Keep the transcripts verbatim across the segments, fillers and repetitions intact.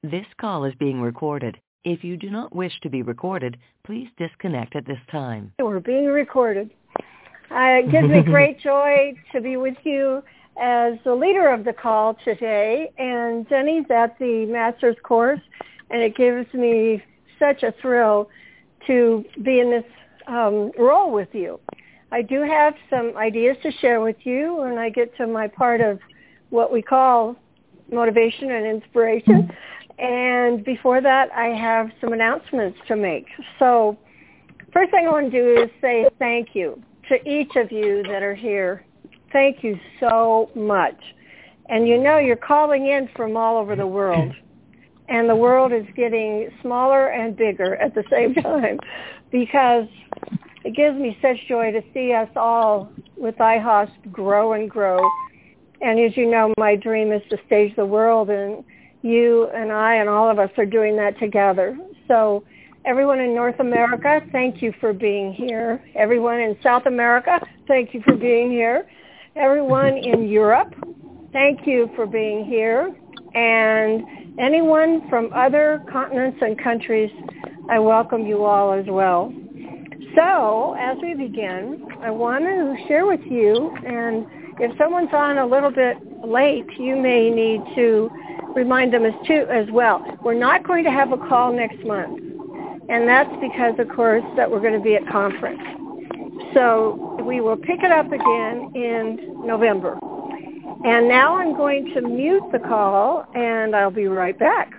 This call is being recorded. If you do not wish to be recorded, please disconnect at this time. We're being recorded. Uh, it gives me great joy to be with you as the leader of the call today. And Jenny's at the master's course, and it gives me such a thrill to be in this um, role with you. I do have some ideas to share with you when I get to my part of what we call motivation and inspiration. And before that, I have some announcements to make. So first thing I want to do is say thank you to each of you that are here. Thank you so much. And you know, you're calling in from all over the world. And the world is getting smaller and bigger at the same time, because it gives me such joy to see us all with I H O S P grow and grow. And as you know, my dream is to stage the world, and you and I and all of us are doing that together. So everyone in North America, thank you for being here. Everyone in South America, thank you for being here. Everyone in Europe, thank you for being here. And anyone from other continents and countries, I welcome you all as well. So as we begin, I want to share with you, and if someone's on a little bit late, you may need to remind them as, too, as well. We're not going to have a call next month, and that's because, of course, that we're going to be at conference. So we will pick it up again in November. And now I'm going to mute the call, and I'll be right back.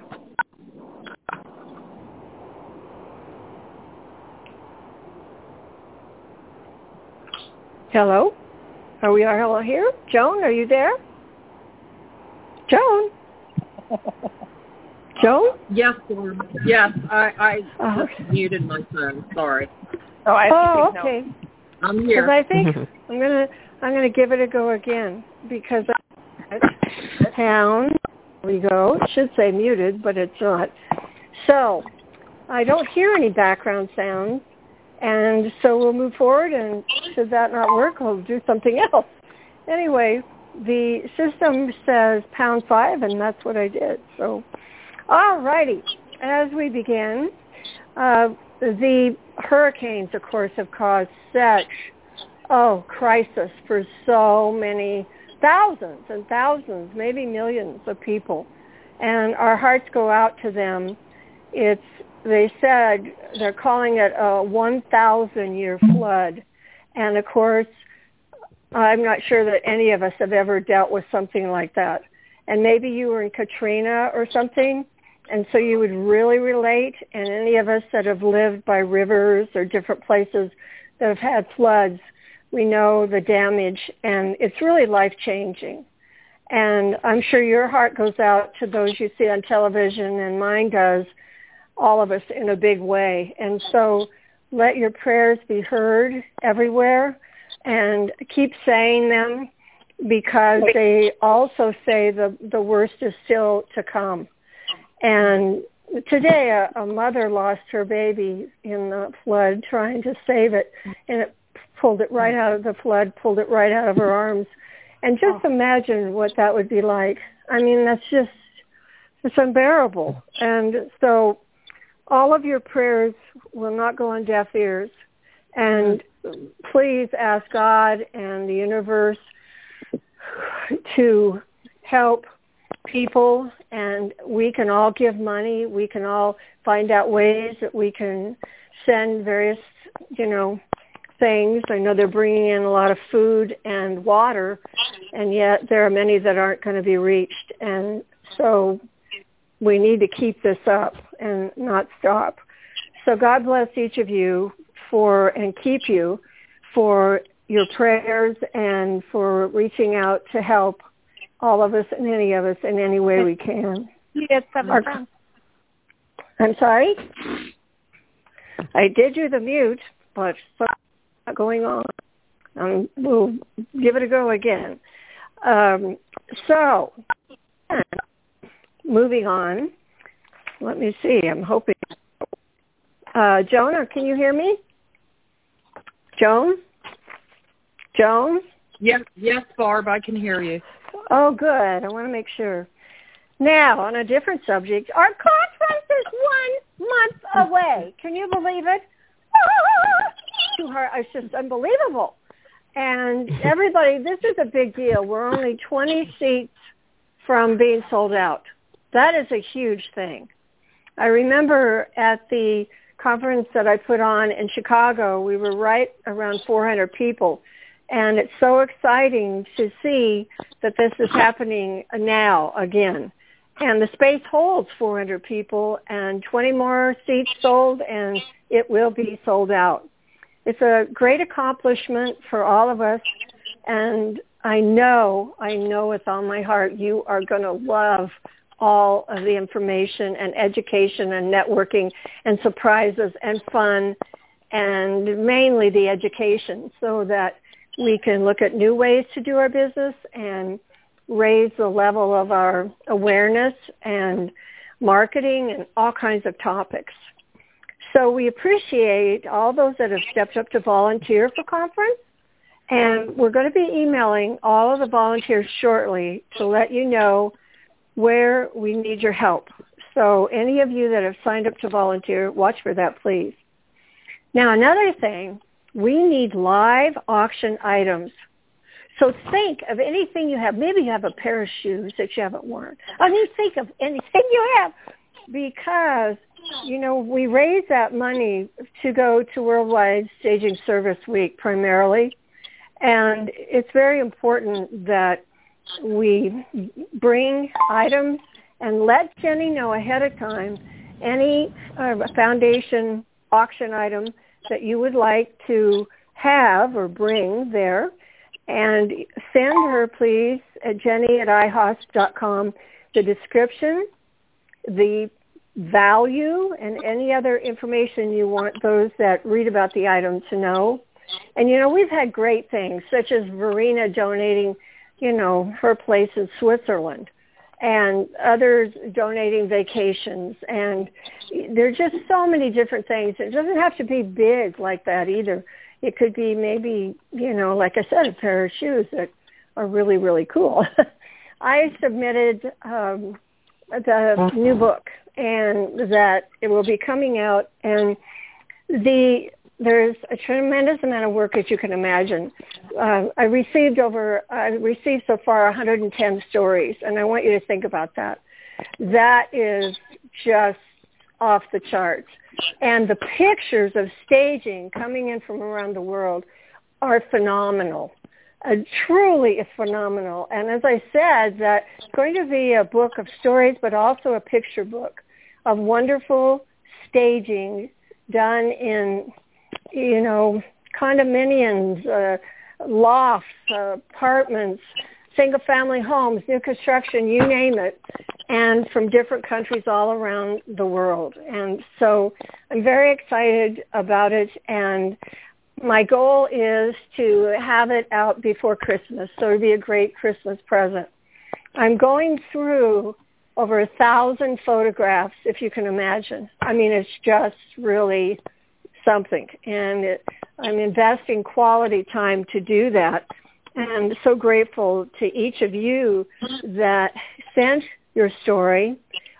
Hello? Are we all here? Joan, are you there? Joan? Joan? Yes, Barb. Yes, I, I Oh, just muted my phone. Sorry. Oh, I oh think okay. no. I'm here. Because I think I'm gonna I'm gonna give it a go again, because town. There we go. It should say muted, but it's not. So I don't hear any background sound, and so we'll move forward. And should that not work, we'll do something else. Anyway, the system says pound five, and that's what I did. So, all righty. As we begin, uh, the hurricanes, of course, have caused such, oh, crisis for so many thousands and thousands, maybe millions of people. And our hearts go out to them. It's, they said, they're calling it a one thousand year flood. And, of course, I'm not sure that any of us have ever dealt with something like that. And maybe you were in Katrina or something, and so you would really relate. And any of us that have lived by rivers or different places that have had floods, we know the damage, and it's really life-changing. And I'm sure your heart goes out to those you see on television, and mine does, all of us in a big way. And so let your prayers be heard everywhere, and keep saying them, because they also say the, the worst is still to come. And today a, a mother lost her baby in the flood trying to save it, and it pulled it right out of the flood, pulled it right out of her arms. And just imagine what that would be like. I mean, that's just, it's unbearable. And so all of your prayers will not go on deaf ears. And please ask God and the universe to help people, and we can all give money. We can all find out ways that we can send various, you know, things. I know they're bringing in a lot of food and water, and yet there are many that aren't going to be reached. And so we need to keep this up and not stop. So God bless each of you for, and keep you for your prayers and for reaching out to help all of us and any of us in any way we can. Our, I'm sorry? I did do the mute, but something's not going on. Um, we'll give it a go again. Um, so, moving on. Let me see. I'm hoping. Uh, Jonah, can you hear me? Joan? Joan? Yes, yes, Barb, I can hear you. Oh, good. I want to make sure. Now, on a different subject, our conference is one month away. Can you believe it? It's just unbelievable. And everybody, this is a big deal. We're only twenty seats from being sold out. That is a huge thing. I remember at the conference that I put on in Chicago, we were right around four hundred people. And it's so exciting to see that this is happening now again. And the space holds four hundred people and twenty more seats sold, and it will be sold out. It's a great accomplishment for all of us. And I know, I know with all my heart, you are going to love all of the information and education and networking and surprises and fun, and mainly the education, so that we can look at new ways to do our business and raise the level of our awareness and marketing and all kinds of topics. So we appreciate all those that have stepped up to volunteer for conference. And we're going to be emailing all of the volunteers shortly to let you know where we need your help. So any of you that have signed up to volunteer, watch for that, please. Now, another thing, we need live auction items. So think of anything you have. Maybe you have a pair of shoes that you haven't worn. I mean, think of anything you have, because, you know, we raise that money to go to Worldwide Staging Service Week primarily. And it's very important that we bring items and let Jenny know ahead of time any uh, foundation auction item that you would like to have or bring there. And send her, please, at jenny at i hosp dot com, the description, the value, and any other information you want those that read about the item to know. And, you know, we've had great things, such as Verena donating, you know, her place in Switzerland, and others donating vacations. And there are just so many different things. It doesn't have to be big like that either. It could be maybe, you know, like I said, a pair of shoes that are really, really cool. I submitted um, the new book, and that it will be coming out. And the there's a tremendous amount of work, as you can imagine. Uh, I received over, I received so far one hundred ten stories, and I want you to think about that. That is just off the charts. And the pictures of staging coming in from around the world are phenomenal. Uh, truly phenomenal. And as I said, that it's going to be a book of stories, but also a picture book of wonderful staging done in, you know, condominiums, uh, lofts, uh, apartments, single-family homes, new construction, you name it, and from different countries all around the world. And so I'm very excited about it, and my goal is to have it out before Christmas, so it would be a great Christmas present. I'm going through over a thousand photographs, if you can imagine. I mean, it's just really something, and it, I'm investing quality time to do that. And so grateful to each of you that sent your story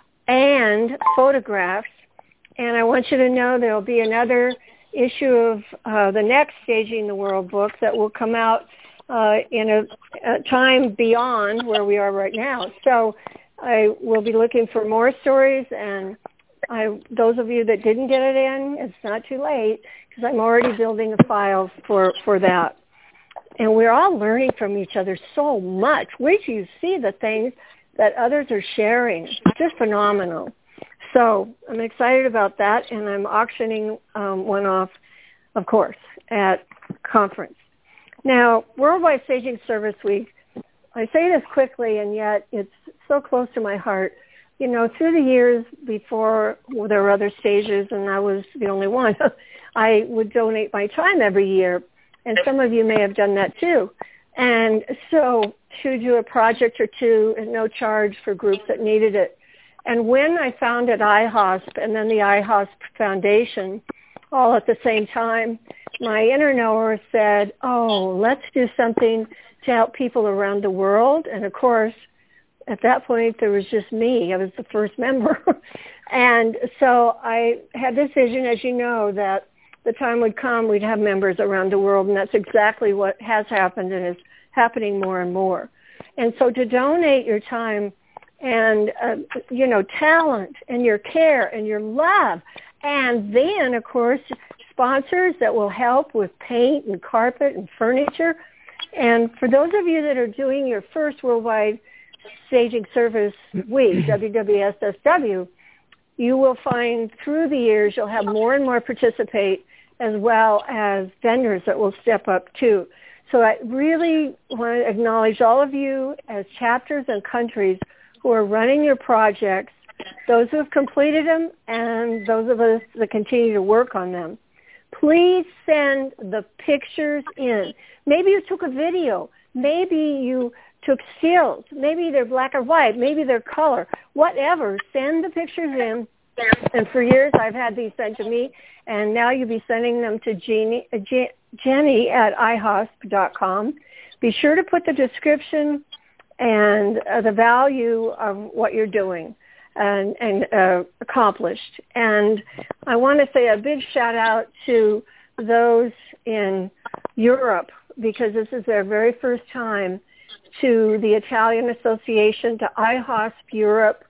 and photographs. And I want you to know there will be another issue of uh, the next Staging the World book that will come out uh, in a, a time beyond where we are right now. So I will be looking for more stories, and I, those of you that didn't get it in, it's not too late, because I'm already building a file for, for that. And we're all learning from each other so much. Wait till you see the things that others are sharing. It's just phenomenal. So I'm excited about that, and I'm auctioning um, one off, of course, at conference. Now, Worldwide Staging Service Week, I say this quickly, and yet it's so close to my heart. You know, through the years before there were other stages, and I was the only one, I would donate my time every year. And some of you may have done that too. And so to do a project or two at no charge for groups that needed it. And when I founded I HOSP and then the I HOSP Foundation all at the same time, my inner knower said, oh, let's do something to help people around the world. And of course, at that point, there was just me. I was the first member. And so I had this vision, as you know, that the time would come we'd have members around the world, and that's exactly what has happened and is happening more and more. And so to donate your time and, uh, you know, talent and your care and your love, and then, of course, sponsors that will help with paint and carpet and furniture. And for those of you that are doing your first Worldwide Staging Service Week, W W S S W, you will find through the years you'll have more and more participate, as well as vendors that will step up too. So I really want to acknowledge all of you as chapters and countries who are running your projects, those who have completed them and those of us that continue to work on them. Please send the pictures in. Maybe you took a video. Maybe you took stills. Maybe they're black or white. Maybe they're color. Whatever. Send the pictures in. And for years I've had these sent to me, and now you'll be sending them to Jeannie, uh, Je- Jenny at i hosp dot com. Be sure to put the description and uh, the value of what you're doing and, and uh, accomplished. And I want to say a big shout out to those in Europe, because this is their very first time, to the Italian Association, to i hosp Europe,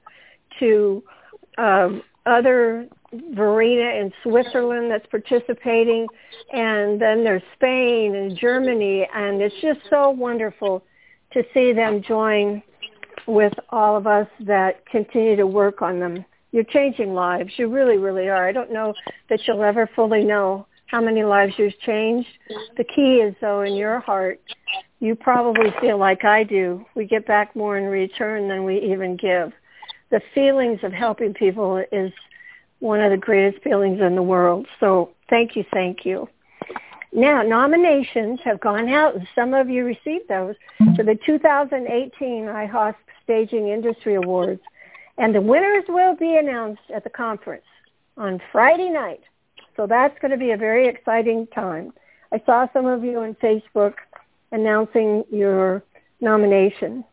to um, other Verena in Switzerland that's participating, and then there's Spain and Germany, and it's just so wonderful to see them join with all of us that continue to work on them. You're changing lives. You really, really are. I don't know that you'll ever fully know how many lives you've changed. The key is, though, in your heart, you probably feel like I do. We get back more in return than we even give. The feelings of helping people is one of the greatest feelings in the world. So thank you, thank you. Now, nominations have gone out, and some of you received those, for the two thousand eighteen i hosp Staging Industry Awards. And the winners will be announced at the conference on Friday night. So that's going to be a very exciting time. I saw some of you on Facebook announcing your nomination.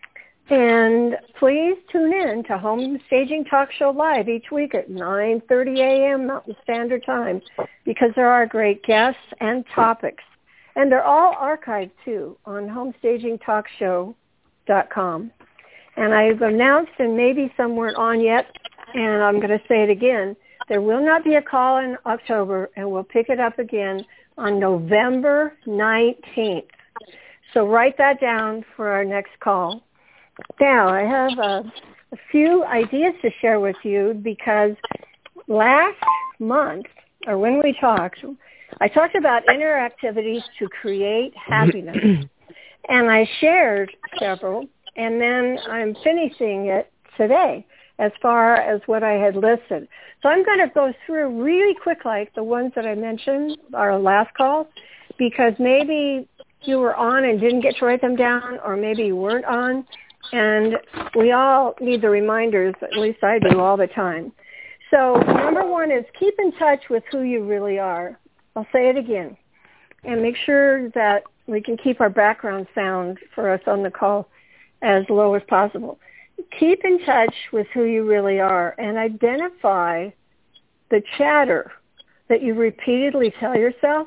And please tune in to Home Staging Talk Show Live each week at nine thirty a.m. Mountain Standard Time, because there are great guests and topics. And they're all archived, too, on home staging talk show dot com. And I've announced, and maybe some weren't on yet, and I'm going to say it again, there will not be a call in October, and we'll pick it up again on November nineteenth. So write that down for our next call. Now, I have a, a few ideas to share with you, because last month, or when we talked, I talked about inner activities to create happiness. And I shared several, and then I'm finishing it today as far as what I had listed. So I'm going to go through really quick, like the ones that I mentioned, our last call, because maybe you were on and didn't get to write them down, or maybe you weren't on. And we all need the reminders, at least I do all the time. So number one is keep in touch with who you really are. I'll say it again. And make sure that we can keep our background sound for us on the call as low as possible. Keep in touch with who you really are and identify the chatter that you repeatedly tell yourself.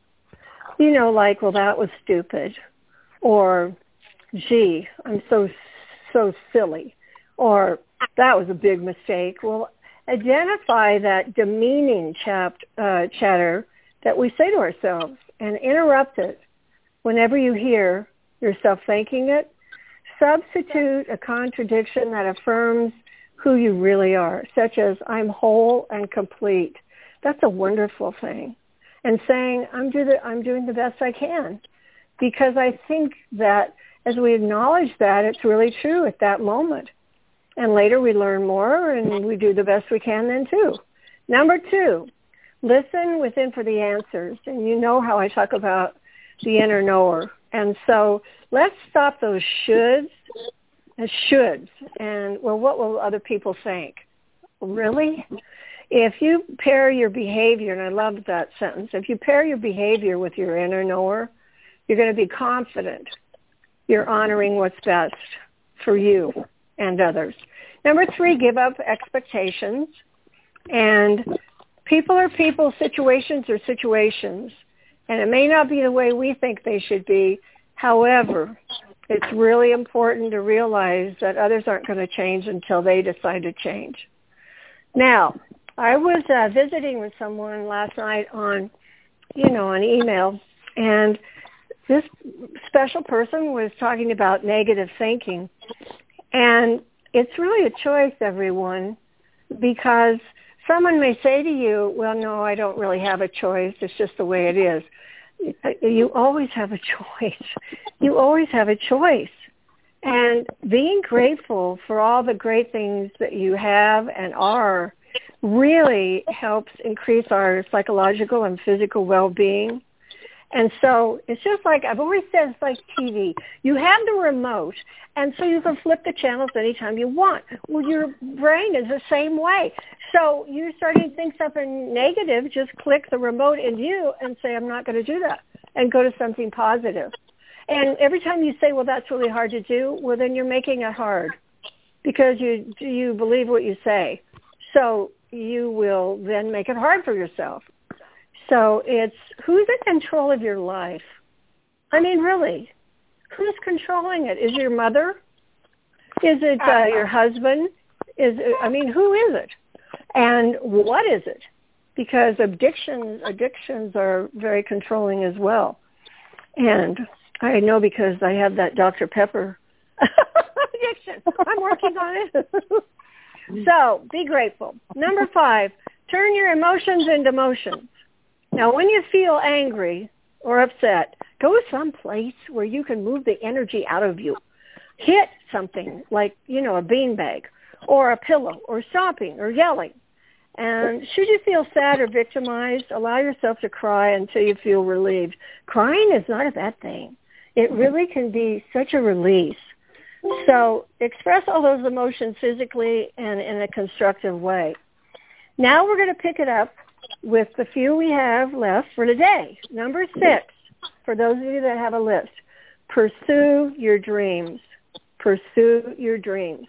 You know, like, well, that was stupid. Or, gee, I'm so, so silly. Or, that was a big mistake. Well, identify that demeaning chap, uh, chatter that we say to ourselves and interrupt it whenever you hear yourself thinking it. Substitute a contradiction that affirms who you really are, such as, I'm whole and complete. That's a wonderful thing. And saying, I'm, do the, I'm doing the best I can. Because I think that as we acknowledge that, it's really true at that moment. And later we learn more, and we do the best we can then too. Number two, listen within for the answers. And you know how I talk about the inner knower. And so let's stop those shoulds and shoulds. And, well, what will other people think? Really? If you pair your behavior, and I love that sentence, if you pair your behavior with your inner knower, you're going to be confident. You're honoring what's best. for you and others. Number three, give up expectations. And people are people, situations are situations. And it may not be the way we think they should be. However, it's really important to realize that others aren't going to change until they decide to change. Now, I was uh, visiting with someone last night on, you know, on email, and this special person was talking about negative thinking. And it's really a choice, everyone, because someone may say to you, well, no, I don't really have a choice. It's just the way it is. You always have a choice. You always have a choice. And being grateful for all the great things that you have and are really helps increase our psychological and physical well-being. And so it's just like, I've always said, it's like T V. You have the remote, and so you can flip the channels anytime you want. Well, your brain is the same way. So you're starting to think something negative, just click the remote in you and say, I'm not going to do that, and go to something positive. And every time you say, well, that's really hard to do, well, then you're making it hard because you you believe what you say. So you will then make it hard for yourself. So it's who's in control of your life? I mean, really, who's controlling it? Is it your mother? Is it uh, your husband? Is it, I mean, who is it? And what is it? Because addictions, addictions are very controlling as well. And I know because I have that Doctor Pepper addiction. I'm working on it. So be grateful. Number five, turn your emotions into motions. Now, when you feel angry or upset, go someplace where you can move the energy out of you. Hit something like, you know, a beanbag or a pillow or stomping or yelling. And should you feel sad or victimized, allow yourself to cry until you feel relieved. Crying is not a bad thing. It really can be such a release. So express all those emotions physically and in a constructive way. Now we're going to pick it up with the few we have left for today. Number six, for those of you that have a list, pursue your dreams. Pursue your dreams.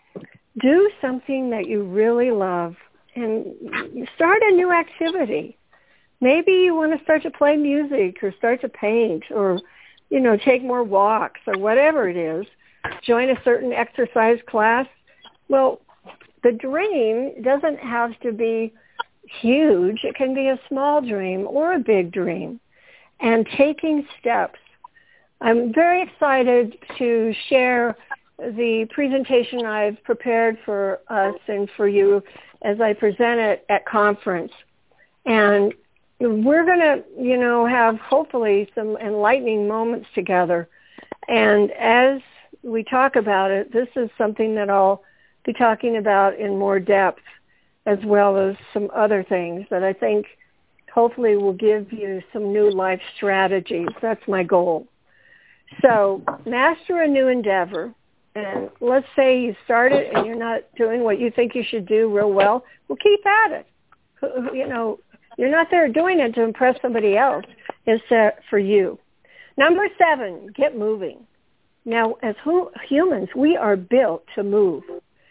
Do something that you really love and start a new activity. Maybe you want to start to play music or start to paint or, you know, take more walks or whatever it is. Join a certain exercise class. Well, the dream doesn't have to be huge. It can be a small dream or a big dream. And taking steps. I'm very excited to share the presentation I've prepared for us and for you as I present it at conference. And we're going to, you know, have hopefully some enlightening moments together. And as we talk about it, this is something that I'll be talking about in more depth, as well as some other things that I think hopefully will give you some new life strategies. That's my goal. So master a new endeavor. And let's say you started and you're not doing what you think you should do real well. Well, keep at it. You know, you're not there doing it to impress somebody else. It's uh, for you. Number seven, get moving. Now, as hu- humans, we are built to move.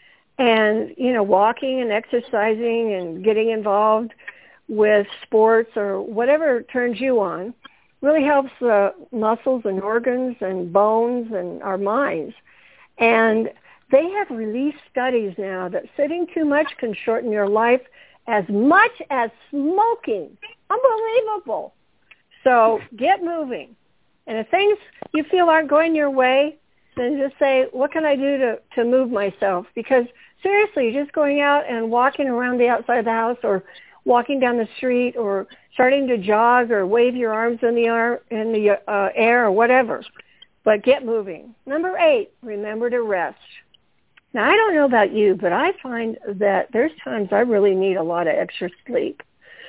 And, you know, walking and exercising and getting involved with sports or whatever turns you on really helps the muscles and organs and bones and our minds. And they have released studies now that sitting too much can shorten your life as much as smoking. Unbelievable. So get moving. And if things you feel aren't going your way, then just say, what can I do to, to move myself? Because seriously, just going out and walking around the outside of the house or walking down the street or starting to jog or wave your arms in the air, in the uh, air or whatever. But get moving. Number eight, remember to rest. Now, I don't know about you, but I find that there's times I really need a lot of extra sleep.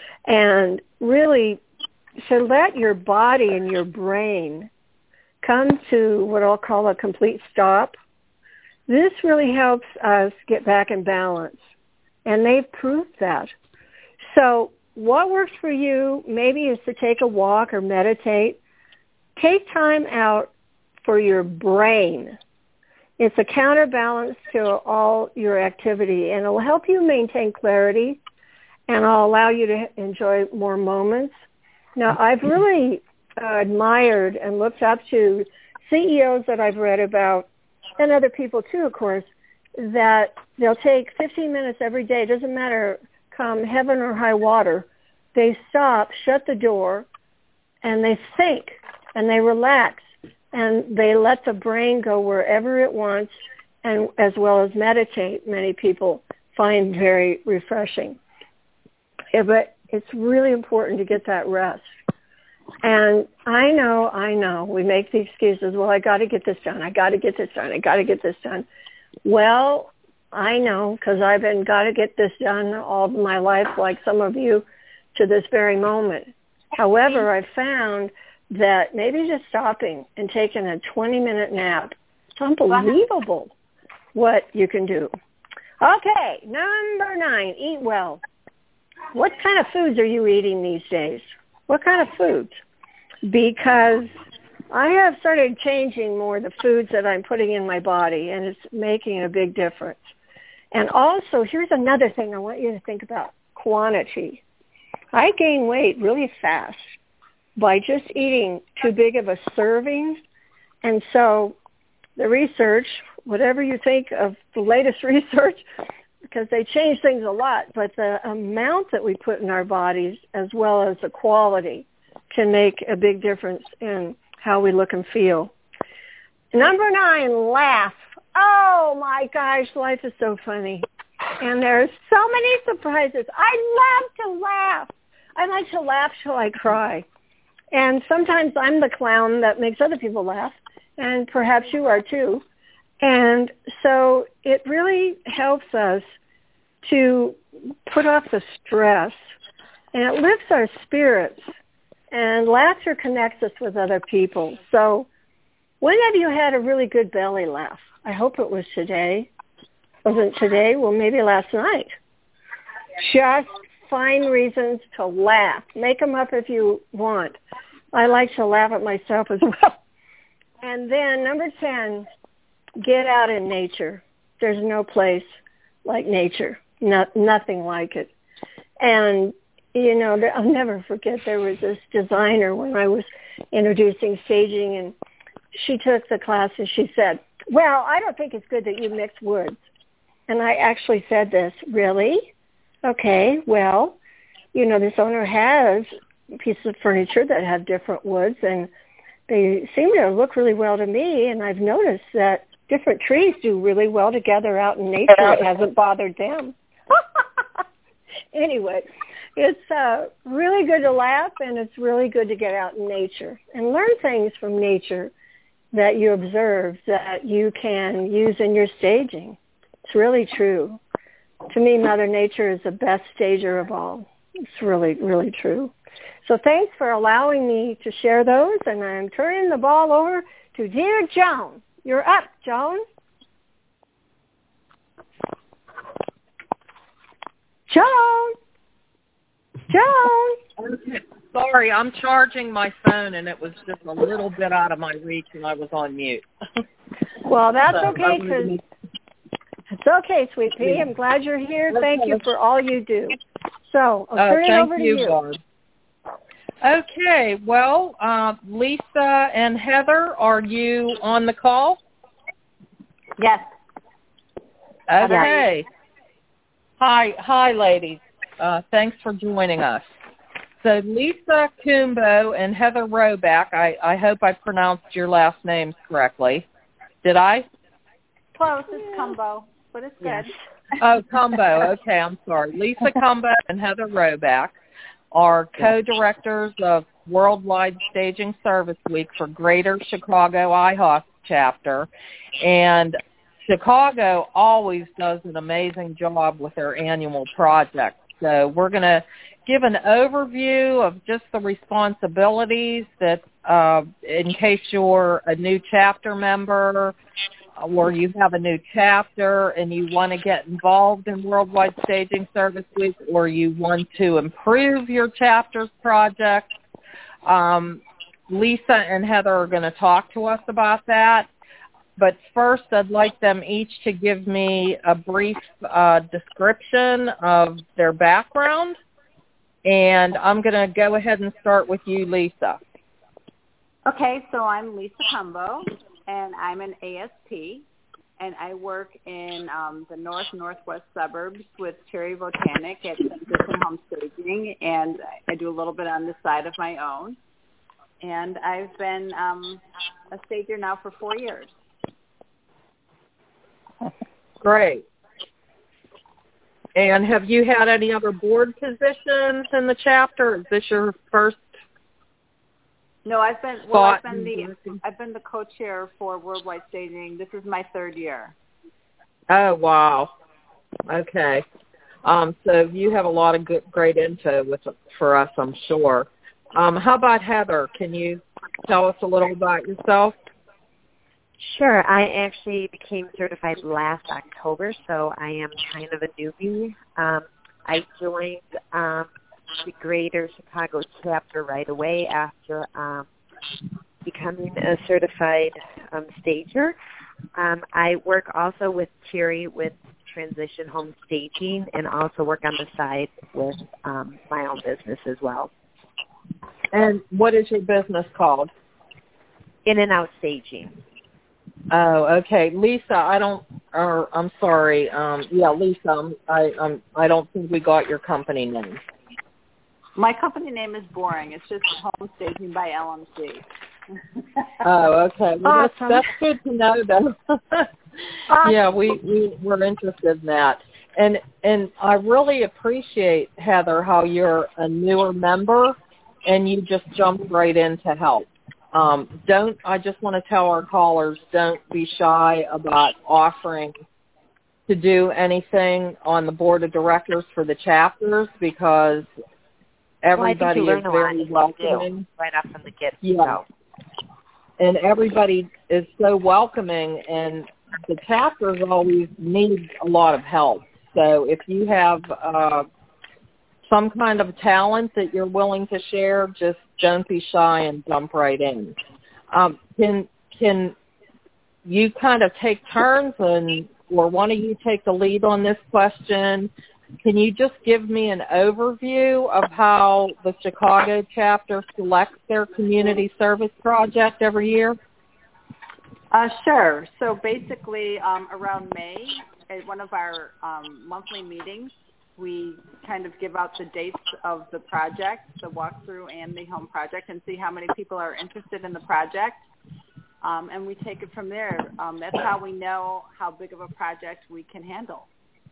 And really, to let your body and your brain come to what I'll call a complete stop, this really helps us get back in balance. And they've proved that. So what works for you maybe is to take a walk or meditate. Take time out for your brain. It's a counterbalance to all your activity, and it'll help you maintain clarity, and it'll allow you to enjoy more moments. Now, I've really uh, admired and looked up to C E Os that I've read about, and other people too, of course, that they'll take fifteen minutes every day. It doesn't matter, come heaven or high water. They stop, shut the door, and they think, and they relax, and they let the brain go wherever it wants, and as well as meditate, many people find very refreshing. Yeah, but it's really important to get that rest. And I know, I know, we make the excuses, well, I got to get this done, I got to get this done, I got to get this done. Well, I know, because I've been got to get this done all of my life, like some of you, to this very moment. However, I've found that maybe just stopping and taking a twenty-minute nap, it's unbelievable what you can do. Okay, number nine, eat well. What kind of foods are you eating these days? What kind of foods? Because I have started changing more the foods that I'm putting in my body, and it's making a big difference. And also, here's another thing I want you to think about, quantity. I gain weight really fast by just eating too big of a serving. And so the research, whatever you think of the latest research, because they change things a lot, but the amount that we put in our bodies as well as the quality can make a big difference in how we look and feel. Number nine, laugh. Oh my gosh, life is so funny. And there's so many surprises. I love to laugh. I like to laugh till I cry. And sometimes I'm the clown that makes other people laugh, and perhaps you are too. And so it really helps us to put off the stress, and it lifts our spirits, and laughter connects us with other people. So when have you had a really good belly laugh? I hope it was today. Wasn't today? Well, maybe last night. Just find reasons to laugh. Make them up if you want. I like to laugh at myself as well. And then number ten, get out in nature. There's no place like nature. No, nothing like it. And, you know, I'll never forget there was this designer when I was introducing staging, and she took the class and she said, well, I don't think it's good that you mix woods. And I actually said this, really? Okay, well, you know, this owner has pieces of furniture that have different woods, and they seem to look really well to me, and I've noticed that different trees do really well together out in nature. It hasn't bothered them. Anyway, it's uh, really good to laugh, and it's really good to get out in nature and learn things from nature that you observe that you can use in your staging. It's really true. To me, Mother Nature is the best stager of all. It's really, really true. So thanks for allowing me to share those, and I'm turning the ball over to dear Joan. You're up, Joan. Joan. Joan. Okay. Sorry, I'm charging my phone, and it was just a little bit out of my reach, and I was on mute. Well, that's so, okay, because it's okay, sweet pea. I'm glad you're here. Thank you for all you do. So I'll turn uh, it over to you. you. Barb. Okay, well, uh, Lisa and Heather, are you on the call? Yes. Okay. Hi, hi, ladies. Uh, thanks for joining us. So Lisa Kumbo and Heather Roback, I, I hope I pronounced your last names correctly. Did I? Close, it's Kumbo, but it's good. Oh, Kumbo. Okay, I'm sorry. Lisa Kumbo and Heather Roback are co-directors of Worldwide Staging Service Week for Greater Chicago I H O S chapter. And Chicago always does an amazing job with their annual project. So we're going to give an overview of just the responsibilities that, uh, in case you're a new chapter member or you have a new chapter and you want to get involved in Worldwide Staging Service Week, or you want to improve your chapter's project. Um, Lisa and Heather are going to talk to us about that. but first I'd like them each to give me a brief uh, description of their background, and I'm going to go ahead and start with you, Lisa. Okay, so I'm Lisa Combo, and I'm an A S P, and I work in um, the north northwest suburbs with Cherry Botanic at Transition Home Staging, and I do a little bit on the side of my own. And I've been um, a stager now for four years. Great. And have you had any other board positions in the chapter? Is this your first? No, I've been well. I've been the I've been the co-chair for Worldwide Staging. This is my third year. Oh wow. Okay. Um, so you have a lot of good, great info with for us, I'm sure. Um, how about Heather? Can you tell us a little about yourself? Sure. I actually became certified last October, so I am kind of a newbie. Um, I joined um, the Greater Chicago chapter right away after um, becoming a certified um, stager. Um, I work also with Cherry with Transition Home Staging and also work on the side with um, my own business as well. And what is your business called? In and Out Staging. Oh, okay. Lisa, I don't, or I'm sorry. Um, yeah, Lisa, I'm, I, I'm, I don't think we got your company name. My company name is boring. It's just Home Staging by L M C. Oh, okay. Well, Awesome. that's, that's good to know, though. Awesome. Yeah, we, we we're interested in that. And and I really appreciate, Heather, how you're a newer member and you just jumped right in to help. Um, don't, I just want to tell our callers, don't be shy about offering to do anything on the board of directors for the chapters because everybody well, is very welcoming. Right off from the get-go. Yeah. And everybody is so welcoming, and the chapters always need a lot of help. So if you have uh, some kind of talent that you're willing to share, just don't be shy and jump right in. Um, can can you kind of take turns, and or one of you take the lead on this question? Can you just give me an overview of how the Chicago chapter selects their community service project every year? Uh, sure. So basically, um, around May, at one of our um, monthly meetings, we kind of give out the dates of the project, the walkthrough and the home project, and see how many people are interested in the project. Um, and we take it from there. Um, that's how we know how big of a project we can handle.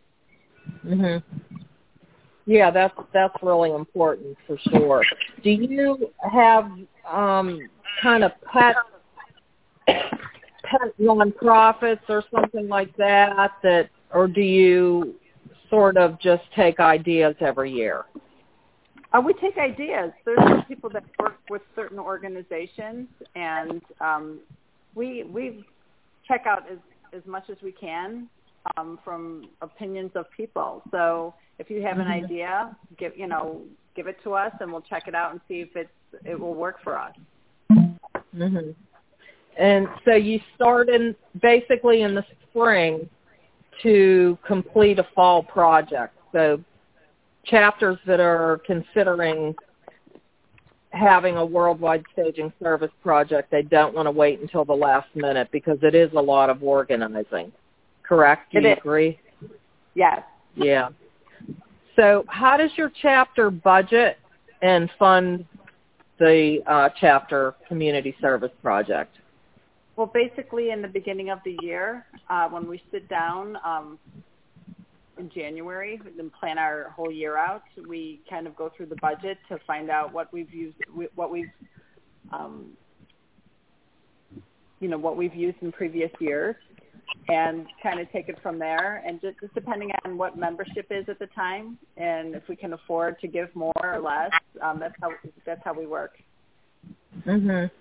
Mhm. Yeah, that's that's really important for sure. Do you have um, kind of pet pet nonprofits or something like that, that, or do you sort of just take ideas every year? Uh, we take ideas. There's some people that work with certain organizations, and um, we we check out as, as much as we can um, from opinions of people. So if you have an Mm-hmm. idea, give you know give it to us, and we'll check it out and see if it's it will work for us. Mm-hmm. And so you start in basically in the spring to complete a fall project. So chapters that are considering having a worldwide staging service project, they don't want to wait until the last minute because it is a lot of organizing. Correct? Do It you is. agree? Yes. Yeah. So how does your chapter budget and fund the uh, chapter community service project? Well, basically in the beginning of the year, uh, when we sit down um, in January and plan our whole year out, we kind of go through the budget to find out what we've used, what we've, um, you know, what we've used in previous years, and kind of take it from there. And just, just depending on what membership is at the time, and if we can afford to give more or less, um, that's how that's how we work. Mhm.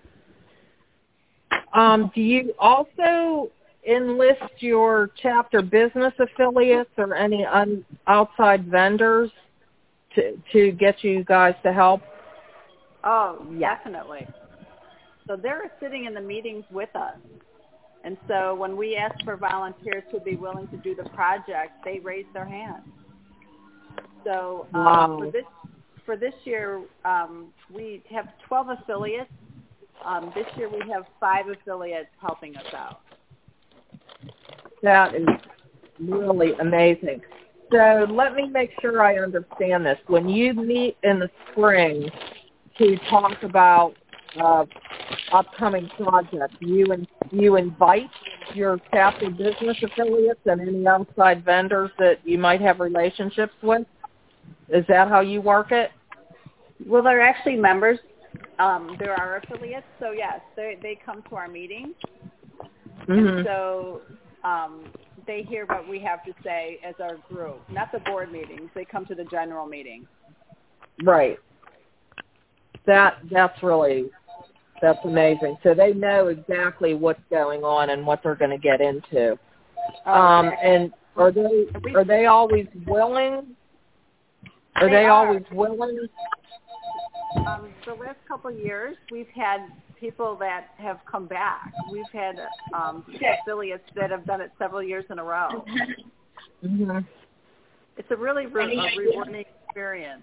Um, do you also enlist your chapter business affiliates or any un- outside vendors to to get you guys to help? Oh, definitely. So they're sitting in the meetings with us. And so when we asked for volunteers who would be willing to do the project, they raised their hands. So um, wow. for this for this year, um, we have twelve affiliates. Um, this year we have five affiliates helping us out. That is really amazing. So let me make sure I understand this. When you meet in the spring to talk about uh, upcoming projects, you and you invite your chapter business affiliates and any outside vendors that you might have relationships with? Is that how you work it? Well, they're actually members. Um, there are affiliates, so yes, they they come to our meetings, Mm-hmm. and so um, they hear what we have to say as our group. Not the board meetings; they come to the general meeting. Right. That that's really that's amazing. So they know exactly what's going on and what they're going to get into. Oh, Um, exactly. and are they are they always willing? Are They they are. always willing? Um, the last couple of years, we've had people that have come back. We've had um, affiliates that have done it several years in a row. Mm-hmm. It's a really re- a rewarding experience.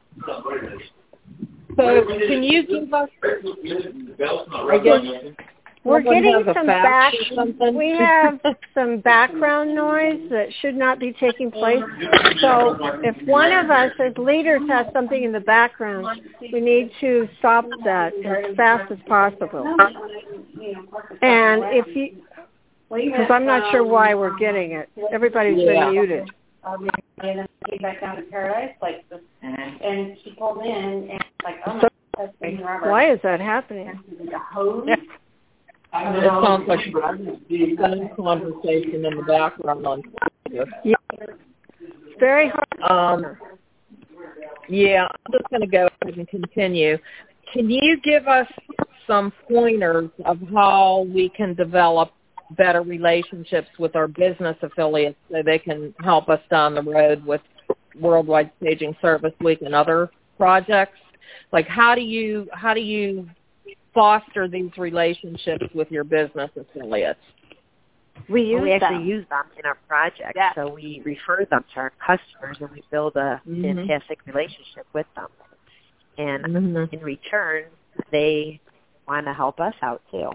So can you give us, I guess, We're someone getting has a some fax back. or something? We have some background noise that should not be taking place. So if one of us as leaders has something in the background, we need to stop that as fast as possible. And if you, because I'm not sure why we're getting it. Everybody's Yeah. been muted. Um, and then came back down to Paradise, like, this, and she pulled in, and like, oh my God, Robert. Why is that happening? Like a hose. It sounds like a phone conversation in the background on Twitter. Yeah. It's very hard. Um, yeah, I'm just going to go ahead and continue. Can you give us some pointers of how we can develop better relationships with our business affiliates so they can help us down the road with Worldwide Staging Service Week and other projects? Like, how do you how do you foster these relationships with your business affiliates? We use we actually them. use them in our project, Yes. so we refer them to our customers, and we build a Mm-hmm. fantastic relationship with them. And Mm-hmm. in return, they want to help us out too.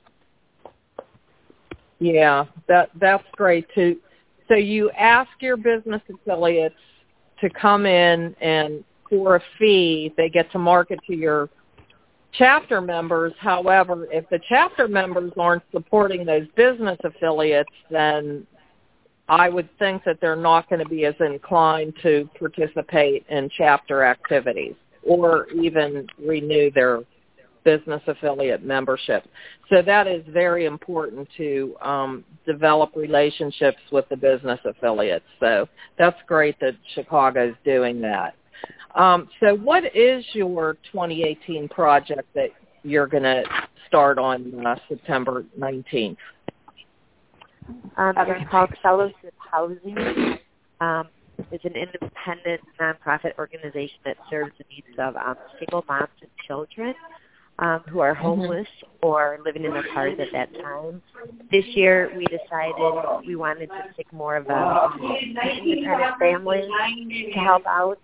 Yeah, that that's great too. So you ask your business affiliates to come in, and for a fee, they get to market to your chapter members. However, if the chapter members aren't supporting those business affiliates, then I would think that they're not going to be as inclined to participate in chapter activities or even renew their business affiliate membership. So that is very important to um, develop relationships with the business affiliates. So that's great that Chicago's doing that. Um, so what is your twenty eighteen project that you're going to start on uh, September nineteenth? Um, it's called Fellowship Housing. Um, it's an independent nonprofit organization that serves the needs of um, single moms and children um, who are homeless mm-hmm. or living in their cars at that time. This year, we decided we wanted to pick more of a independent family to help out.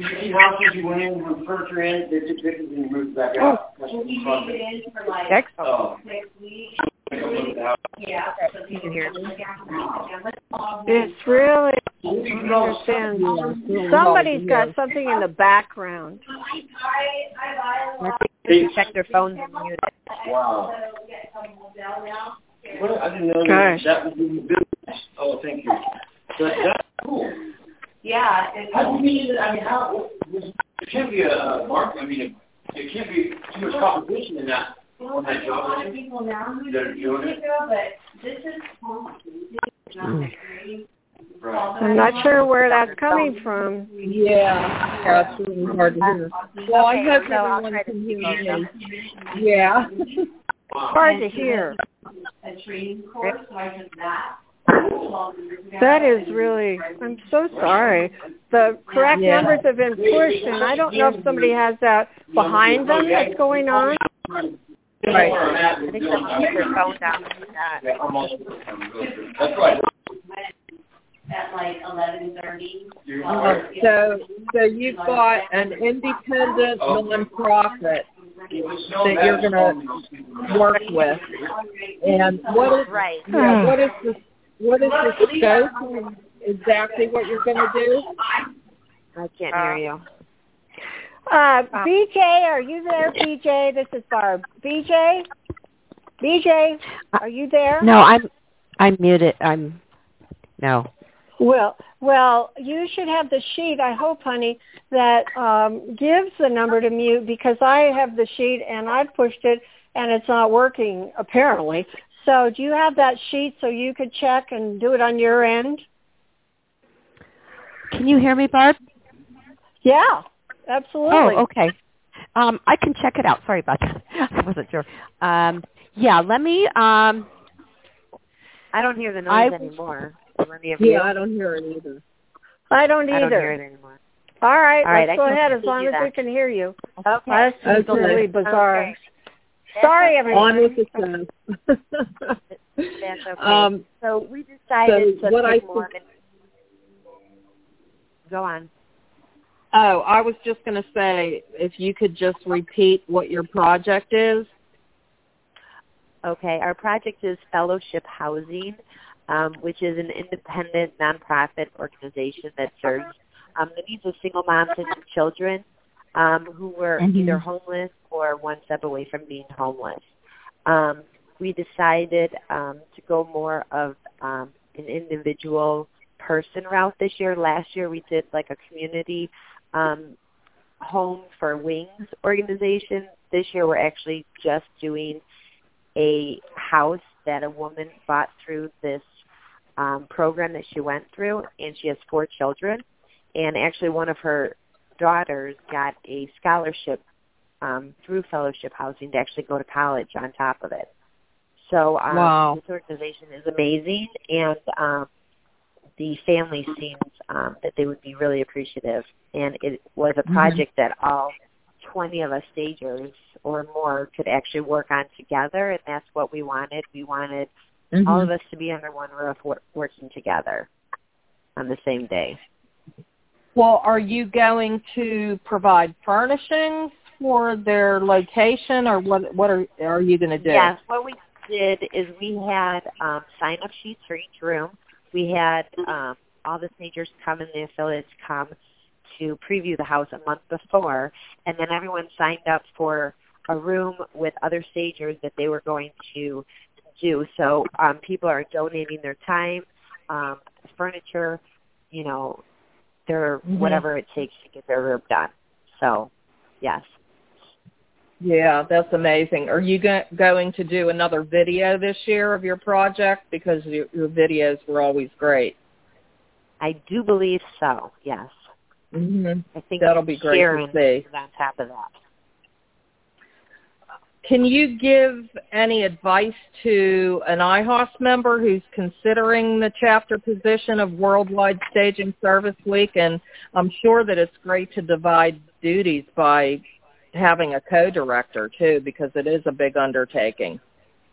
Excellent. Yeah. Can you hear me? It's really, I don't understand. Somebody's got something in the background. They check their phones and mute it. Wow. Well, I didn't know Gosh. that was in the business. Oh, thank you. That, that's cool. Yeah. I don't mean, I mean, how, it can't be a mark, I mean, it, it can't be too much competition in that. Well, there's a lot of people now who do it, but this is not Right. I'm not sure where that's coming from. Yeah, that's really hard to hear. Well, I hope so I'll everyone try to can hear speak me. up. Yeah. Hard to hear. a training course, so I did that. That is really, I'm so sorry. The correct Yeah. numbers have been pushed, and I don't know if somebody has that behind them that's going on. Right. I think someone put their phone down and that. Yeah, I'm on. That's right. At like eleven thirty. Uh, so, so you've got an independent nonprofit that you're going to work with, and what is Right. yeah, what is the what is the scope of exactly what you're going to do? I can't hear you. Uh, B J, are you there, B J? This is Barb. B J? B J, are you there? No, I'm I'm muted. I'm no. Well, well, you should have the sheet, I hope, honey, that um, gives the number to mute, because I have the sheet and I've pushed it and it's not working, apparently. So do you have that sheet so you could check and do it on your end? Can you hear me, Barb? Yeah, absolutely. Oh, okay. Um, I can check it out. Sorry about that. I wasn't sure. Um, yeah, let me. Um, I don't hear the noise I, anymore. Do any of Yeah, you? I don't hear it either. I don't either. I don't hear it anymore. All right, All right, let's I go can ahead as long continue as we that. can hear you. Okay. That's Okay. really bizarre. Okay. Sorry, That's everyone. On with the show. That's okay. Um, so we decided so to what pick I more than... Go on. Oh, I was just going to say, if you could just repeat what your project is. Okay, our project is Fellowship Housing, um, which is an independent nonprofit organization that serves um, the needs of single moms and children um, who were mm-hmm. either homeless or one step away from being homeless. Um, we decided um, to go more of um, an individual person route this year. Last year we did like a community um, home for wings organization. This year we're actually just doing a house that a woman bought through this um, program that she went through, and she has four children. And actually one of her daughters got a scholarship um, through Fellowship Housing to actually go to college on top of it. So um, Wow. this organization is amazing, and um, the family seems um, that they would be really appreciative. And it was a project mm-hmm. that all twenty of us stagers or more could actually work on together, and that's what we wanted. We wanted mm-hmm. all of us to be under one roof wor- working together on the same day. Well, are you going to provide furnishings for their location, or what What are, are you going to do? Yes, what we did is we had um, sign-up sheets for each room. We had um, all the stagers come and the affiliates come to preview the house a month before, and then everyone signed up for a room with other stagers that they were going to do. So um, people are donating their time, um, furniture, you know, their mm-hmm. whatever it takes to get their room done. So, yes. Yeah, that's amazing. Are you go- going to do another video this year of your project? Because your, your videos were always great. I do believe so, yes. Mm-hmm. I think that'll be great Sharon to see. Is on top of that. Can you give any advice to an I H O S member who's considering the chapter position of Worldwide Staging Service Week? And I'm sure that it's great to divide duties by having a co-director, too, because it is a big undertaking.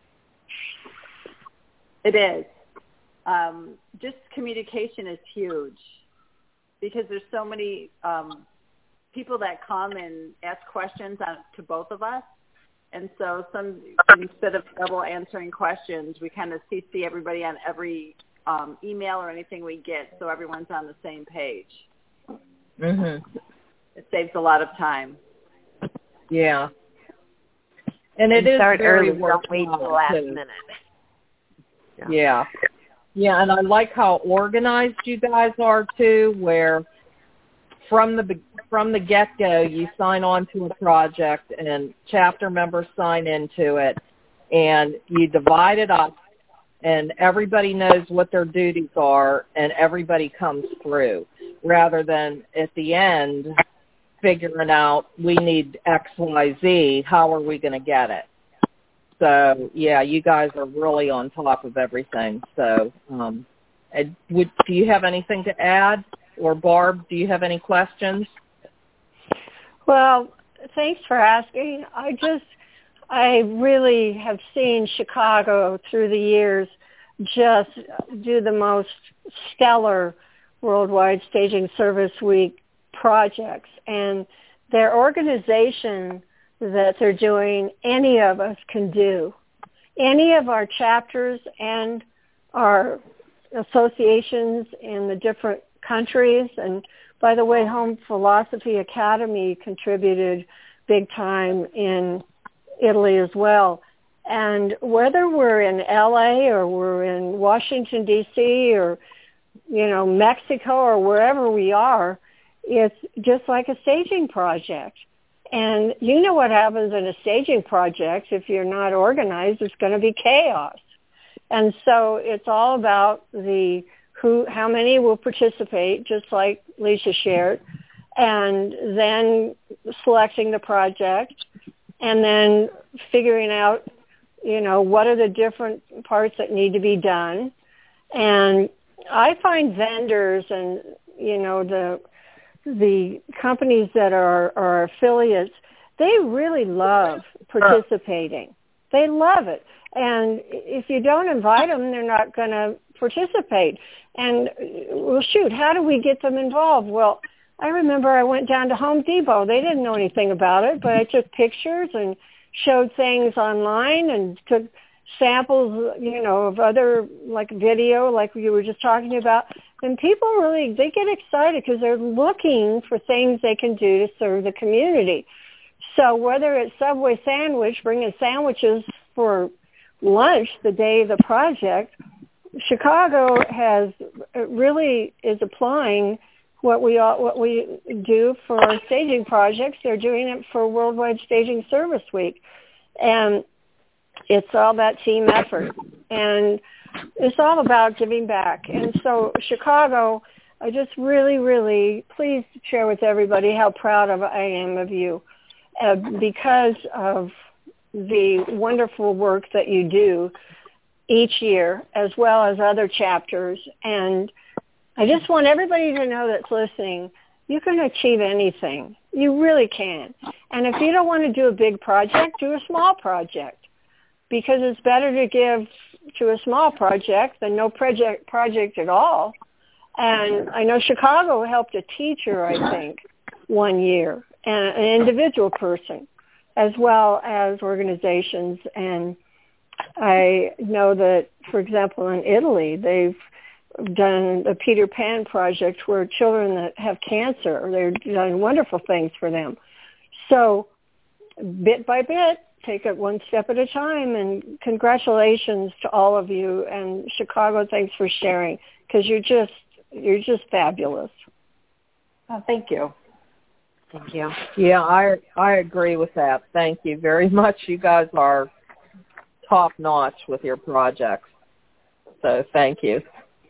It is. Um, just communication is huge because there's so many um, people that come and ask questions on, to both of us. And so some instead of double answering questions, we kind of C C everybody on every um, email or anything we get so everyone's on the same page. Mhm. It saves a lot of time. Yeah. And it and is start very early, don't wait till the last too. minute. Yeah. yeah. Yeah, and I like how organized you guys are, too, where from the from the get-go you sign on to a project and chapter members sign into it, and you divide it up, and everybody knows what their duties are, and everybody comes through, rather than at the end figuring out we need X, Y, Z, how are we going to get it? So, yeah, you guys are really on top of everything. So, um, would, do you have anything to add? Or, Barb, do you have any questions? Well, thanks for asking. I just, I really have seen Chicago through the years just do the most stellar Worldwide Staging Service Week projects. And their organization that they're doing, any of us can do. Any of our chapters and our associations in the different countries. And by the way, Home Philosophy Academy contributed big time in Italy as well. And whether we're in L A or we're in Washington, D C or, you know, Mexico or wherever we are, it's just like a staging project. And you know what happens in a staging project. If you're not organized, it's going to be chaos. And so it's all about the who, how many will participate, just like Lisa shared, and then selecting the project, and then figuring out, you know, what are the different parts that need to be done. And I find vendors and, you know, the the companies that are, are affiliates, they really love participating. They love it. And if you don't invite them, they're not going to participate. And, well, shoot, how do we get them involved? Well, I remember I went down to Home Depot. They didn't know anything about it, but I took pictures and showed things online and took samples, you know, of other, like video, like you were just talking about. And people really, they get excited because they're looking for things they can do to serve the community. So whether it's Subway sandwich, bringing sandwiches for lunch the day of the project, Chicago has really is applying what we all, what we do for our staging projects. They're doing it for Worldwide Staging Service Week. And it's all that team effort. And it's all about giving back. And so Chicago, I just really, really, please share with everybody how proud of I am of you uh, because of the wonderful work that you do each year, as well as other chapters. And I just want everybody to know that's listening, you can achieve anything. You really can. And if you don't want to do a big project, do a small project, because it's better to give to a small project than no project project at all. And I know Chicago helped a teacher, I think, one year, and an individual person, as well as organizations. And I know that, for example, in Italy, they've done a Peter Pan project where children that have cancer, they're doing wonderful things for them. So bit by bit, take it one step at a time, and congratulations to all of you. And Chicago, thanks for sharing, because you're just you're just fabulous. Oh, thank you. Thank you. Yeah, I I agree with that. Thank you very much. You guys are top notch with your projects. So thank you.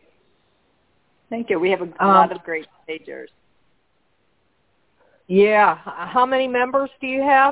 Thank you. We have a um, lot of great stagers. Yeah. How many members do you have?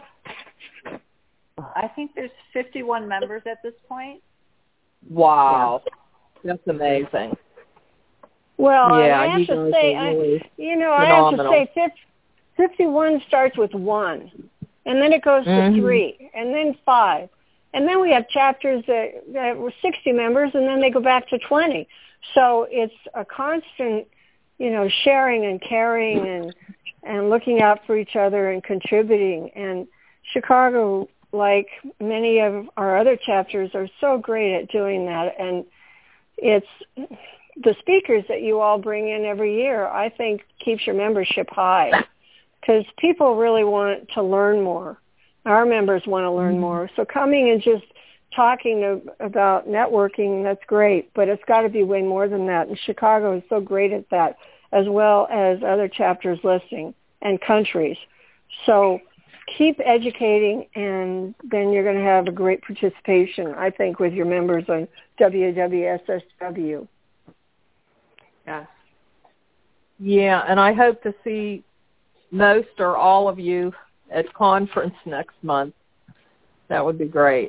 I think there's fifty-one members at this point. Wow. Yeah. That's amazing. Well, yeah, I have you to say, really I, you know, phenomenal. I have to say fifty-one starts with one, and then it goes to mm-hmm. three, and then five. And then we have chapters that, that were sixty members, and then they go back to twenty. So it's a constant, you know, sharing and caring and and looking out for each other and contributing. And Chicago, like many of our other chapters, are so great at doing that. And it's the speakers that you all bring in every year, I think, keeps your membership high, because people really want to learn more. Our members want to learn more. So coming and just talking to, about networking, that's great, but it's got to be way more than that. And Chicago is so great at that, as well as other chapters listening and countries. So keep educating, and then you're going to have a great participation, I think, with your members on W W S S W. Yeah. Yeah, and I hope to see most or all of you at conference next month. That would be great.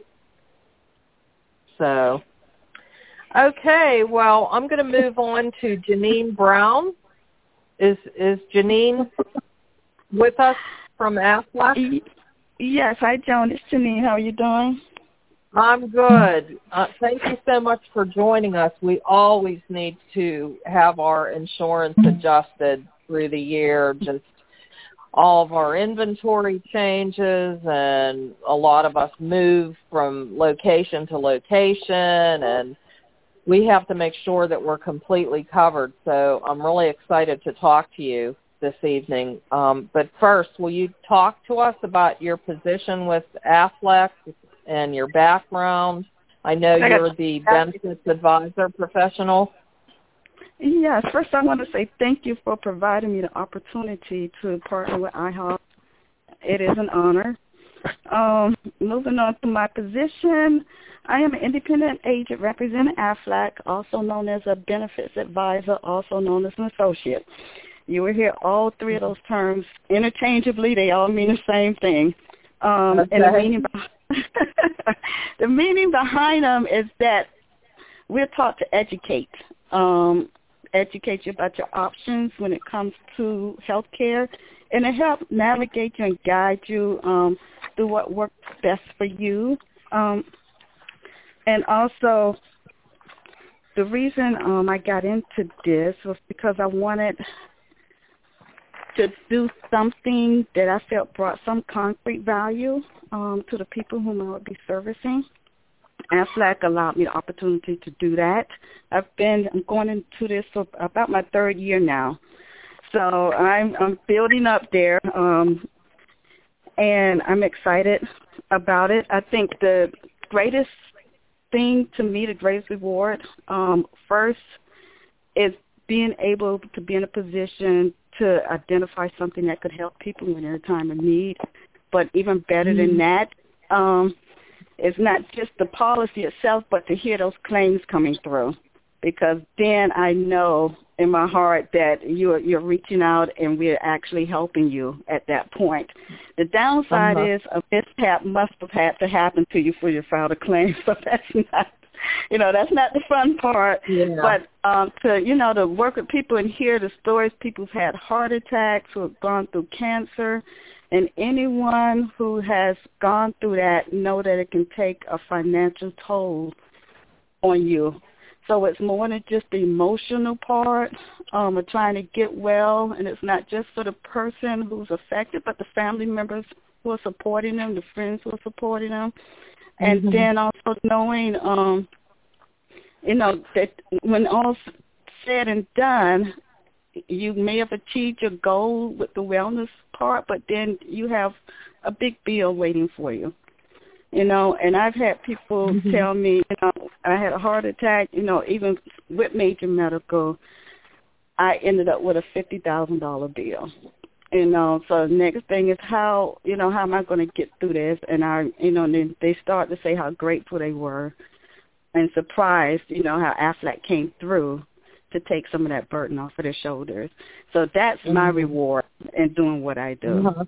So, okay, well, I'm going to move on to Janine Brown. Is is Janine with us from A F L A C? Yes, hi, Joan. It's Janine. How are you doing? I'm good. Uh, thank you so much for joining us. We always need to have our insurance adjusted through the year, just all of our inventory changes, and a lot of us move from location to location, and we have to make sure that we're completely covered. So I'm really excited to talk to you this evening. Um, but first, will you talk to us about your position with Aflac and your background? I know you're the benefits advisor professional. Yes, first I want to say thank you for providing me the opportunity to partner with I H O P. It is an honor. Um, moving on to my position, I am an independent agent representing Aflac, also known as a benefits advisor, also known as an associate. You will hear all three of those terms interchangeably. They all mean the same thing. Um, okay. And the meaning, the meaning behind them is that we're taught to educate. Um, educate you about your options when it comes to health care, and to help navigate you and guide you um, through what works best for you. Um, and also, the reason um, I got into this was because I wanted to do something that I felt brought some concrete value um, to the people whom I would be servicing. Aflac allowed me the opportunity to do that. I've been I'm going into this for about my third year now, so I'm I'm building up there, um, and I'm excited about it. I think the greatest thing to me, the greatest reward, um, first is being able to be in a position to identify something that could help people in their time of need. But even better mm-hmm. than that, um, it's not just the policy itself, but to hear those claims coming through, because then I know in my heart that you're you're reaching out and we're actually helping you at that point. The downside uh-huh. is a mishap must have had to happen to you for you to file a claim, so that's not, you know, that's not the fun part. Yeah. But um, to, you know, to work with people and hear the stories, people who've had heart attacks, who have gone through cancer, and anyone who has gone through that know that it can take a financial toll on you. So it's more than just the emotional part um, of trying to get well, and it's not just for the person who's affected, but the family members who are supporting them, the friends who are supporting them, and mm-hmm. then also knowing, um, you know, that when all's said and done, you may have achieved your goal with the wellness part, but then you have a big bill waiting for you. You know, and I've had people mm-hmm. tell me, you know, I had a heart attack, you know, even with major medical, I ended up with a fifty thousand dollars bill. You know, so the next thing is how, you know, how am I going to get through this? And I, you know, and then they start to say how grateful they were and surprised, you know, how Aflac came through to take some of that burden off of their shoulders. So that's mm-hmm. my reward in doing what I do. Mm-hmm.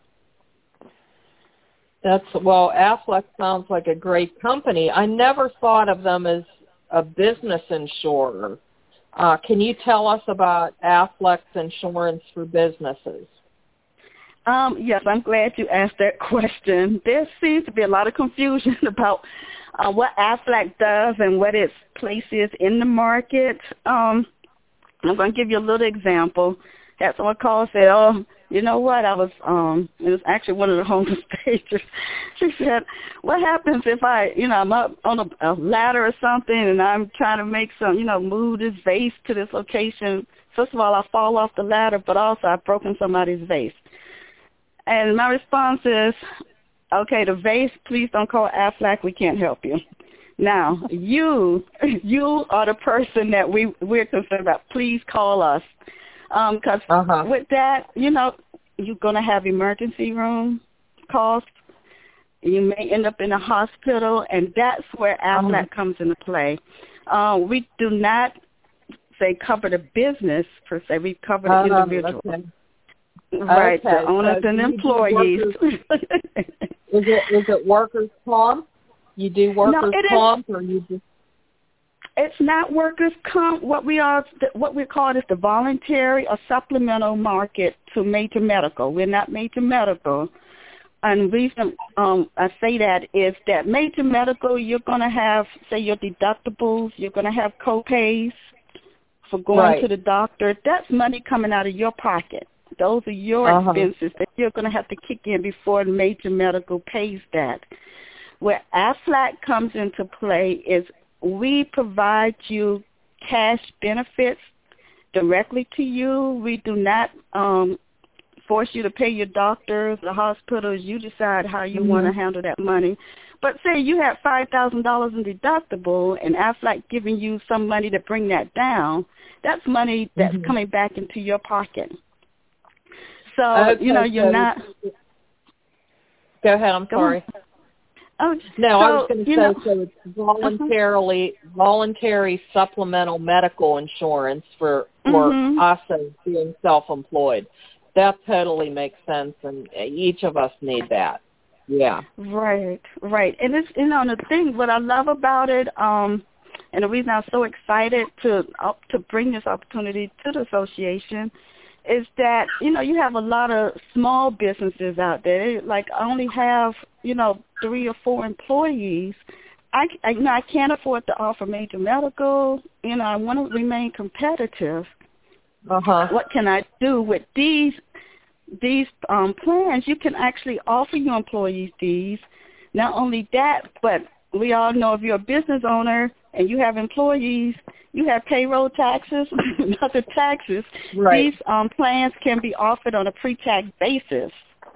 That's, well, Aflac sounds like a great company. I never thought of them as a business insurer. Uh, can you tell us about Aflac's insurance for businesses? Um, yes, I'm glad you asked that question. There seems to be a lot of confusion about uh, what Aflac does and what its place is in the market. Um, I'm going to give you a little example. Had someone call and said, oh, you know what, I was, um, it was actually one of the homeless pages. She said, what happens if I, you know, I'm up on a, a ladder or something and I'm trying to make some, you know, move this vase to this location. First of all, I fall off the ladder, but also I've broken somebody's vase. And my response is, okay, the vase, please don't call Aflac. We can't help you. Now, you you are the person that we, we're concerned about. Please call us. Because um, uh-huh. with that, you know, you're going to have emergency room costs. You may end up in a hospital, and that's where Aflac uh-huh. comes into play. Uh, we do not, say, cover the business, per se. We cover the uh-huh. individual. Okay. Right, okay. the owners so and employees. Workers, is it is it workers' comp? You do workers' no, comp, or you just? It's not workers' comp. What we are, what we call is the voluntary or supplemental market to major medical. We're not major medical, and the reason um, I say that is that major medical, you're going to have, say, your deductibles. You're going to have co-pays for going right. to the doctor. That's money coming out of your pocket. Those are your uh-huh. expenses that you're going to have to kick in before the major medical pays that. Where Aflac comes into play is we provide you cash benefits directly to you. We do not um, force you to pay your doctors, the hospitals. You decide how you mm-hmm. want to handle that money. But say you have five thousand dollars in deductible and Aflac giving you some money to bring that down, that's money that's mm-hmm. coming back into your pocket. So, okay, you know, you're so not... Go ahead, I'm Go sorry. On. Oh, no, so, I was going to say, know, so it's voluntarily, uh-huh. voluntary supplemental medical insurance for, for mm-hmm. us as being self-employed. That totally makes sense, and each of us need that. Yeah. Right, right. And it's, you know, the thing, what I love about it, um, and the reason I'm so excited to uh, to bring this opportunity to the association is that, you know, you have a lot of small businesses out there. Like, I only have, you know, three or four employees. I, I, you know, I can't afford to offer major medical. You know, I want to remain competitive. Uh-huh. What can I do with these these um, plans? You can actually offer your employees these. Not only that, but we all know if you're a business owner and you have employees, you have payroll taxes and other taxes. Right. These um, plans can be offered on a pre-tax basis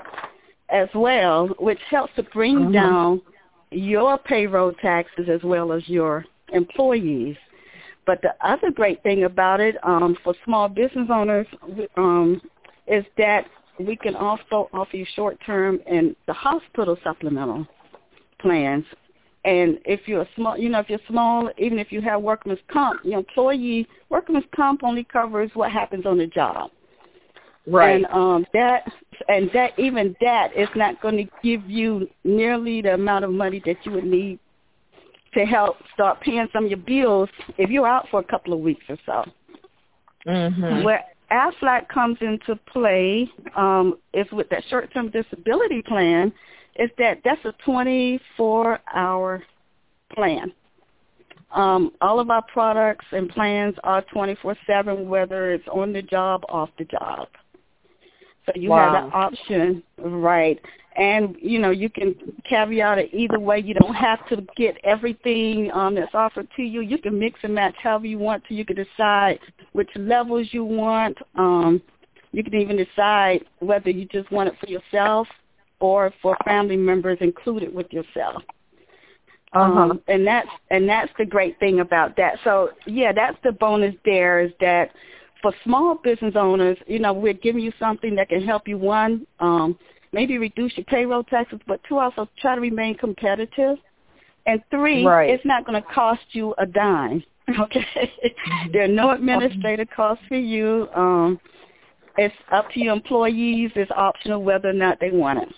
as well, which helps to bring uh-huh. down your payroll taxes as well as your employees. But the other great thing about it um, for small business owners um, is that we can also offer you short-term and the hospital supplemental plans. And if you're small, you know, if you're small, even if you have workman's comp, your employee, workman's comp only covers what happens on the job. Right. And um, that, and that, even that is not going to give you nearly the amount of money that you would need to help start paying some of your bills if you're out for a couple of weeks or so. Mm-hmm. Where Aflac comes into play um, is with that short-term disability plan, is that that's a twenty-four hour plan. Um, all of our products and plans are twenty-four seven, whether it's on the job, off the job. So you wow. have the option, right? And, you know, you can caveat it either way. You don't have to get everything um, that's offered to you. You can mix and match however you want to. You can decide which levels you want. Um, you can even decide whether you just want it for yourself or for family members included with yourself. Uh-huh. Um, and that's and that's the great thing about that. So, yeah, that's the bonus there is that for small business owners, you know, we're giving you something that can help you, one, um, maybe reduce your payroll taxes, but two, also try to remain competitive. And three, right. it's not going to cost you a dime, okay? Mm-hmm. There are no administrative costs for you. Um, it's up to your employees. It's optional whether or not they want it.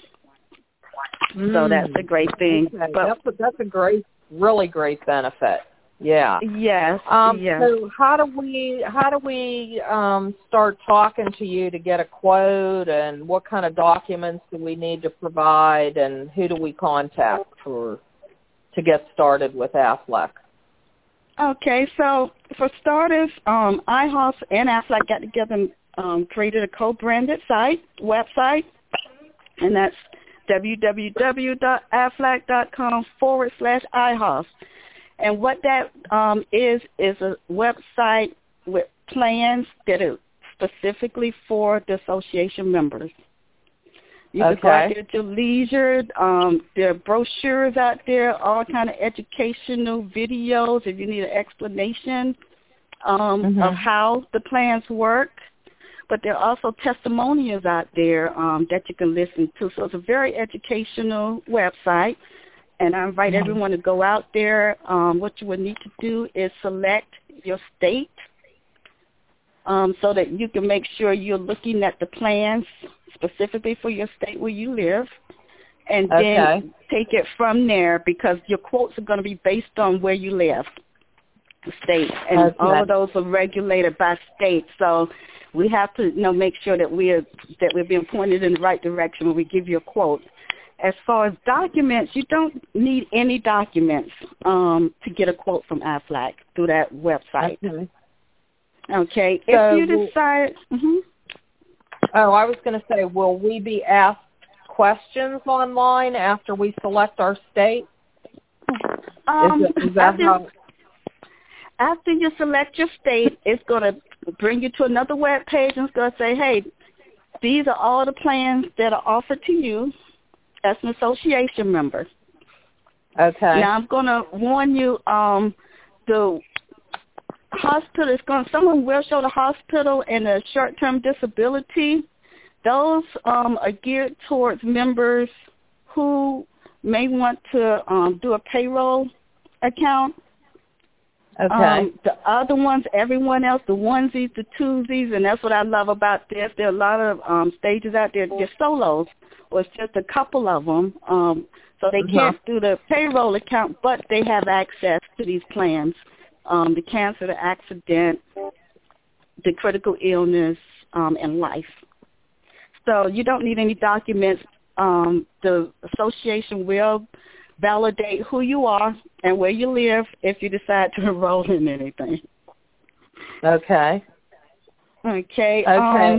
Mm. So that's a great thing. Okay. But that's, a, that's a great, really great benefit. Yeah. Yes. Um, yes. So how do we how do we um, start talking to you to get a quote, and what kind of documents do we need to provide, and who do we contact for to get started with Aflac? Okay. So for starters, um, I H O S and Aflac got together and um, created a co-branded site website, and that's www.aflac.com forward slash IHOS. And what that um, is is a website with plans that are specifically for the association members. You okay. can go out there at your leisure. Um, there are brochures out there, all kind of educational videos if you need an explanation um, mm-hmm. of how the plans work. But there are also testimonials out there um, that you can listen to. So it's a very educational website. And I invite mm-hmm. everyone to go out there. Um, what you would need to do is select your state um, so that you can make sure you're looking at the plans specifically for your state where you live. And okay. then take it from there because your quotes are going to be based on where you live, the state. And okay. all of those are regulated by state. So we have to, you know, make sure that we're that we're being pointed in the right direction when we give you a quote. as far as documents, you don't need any documents um, to get a quote from Aflac through that website. Okay. Okay. So if you decide... Mm-hmm. Oh, I was going to say, will we be asked questions online after we select our state? Um, is, it, is that after, how... after you select your state, it's going to bring you to another web page and it's going to say, hey, these are all the plans that are offered to you as an association member. Okay. Now, I'm going to warn you, um, the hospital is going, someone will show the hospital and the short-term disability. Those um, are geared towards members who may want to um, do a payroll account. Okay. Um, the other ones, everyone else, the onesies, the twosies, and that's what I love about this. There are a lot of um, stages out there, just solos, or it's just a couple of them. Um, so they uh-huh. can't do the payroll account, but they have access to these plans. Um, the cancer, the accident, the critical illness, um, and life. So you don't need any documents. Um, the association will validate who you are and where you live if you decide to enroll in anything. Okay. Okay. Okay. Um,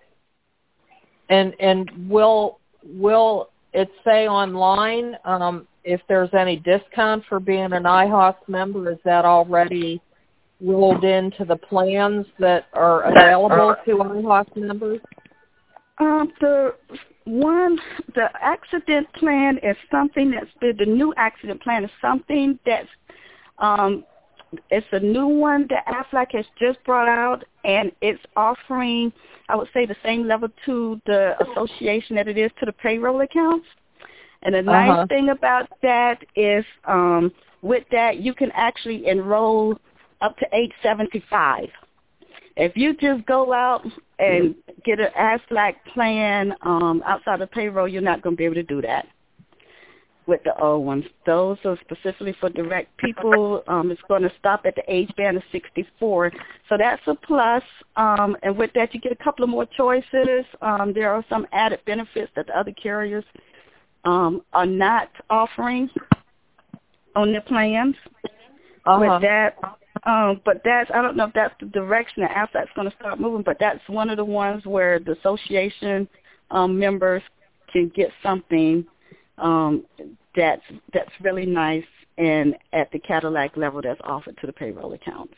and and will will it say online um, if there's any discount for being an I H O S member? Is that already rolled into the plans that are available to I H O S members? Um, the one, the accident plan is something that's been, the new accident plan is something that's, um, it's a new one that Aflac has just brought out, and it's offering, I would say, the same level to the association that it is to the payroll accounts. And the nice uh-huh. thing about that is um, with that, you can actually enroll up to age seventy-five. If you just go out and get an Aflac plan um, outside of payroll, you're not going to be able to do that with the old ones. Those are specifically for direct people. Um, it's going to stop at the age band of sixty-four. So that's a plus. Um, and with that, you get a couple of more choices. Um, there are some added benefits that the other carriers um, are not offering on their plans. Uh-huh. With that, um, but that's, I don't know if that's the direction that Aflac's going to start moving, but that's one of the ones where the association um, members can get something um, that's that's really nice and at the Cadillac level that's offered to the payroll accounts.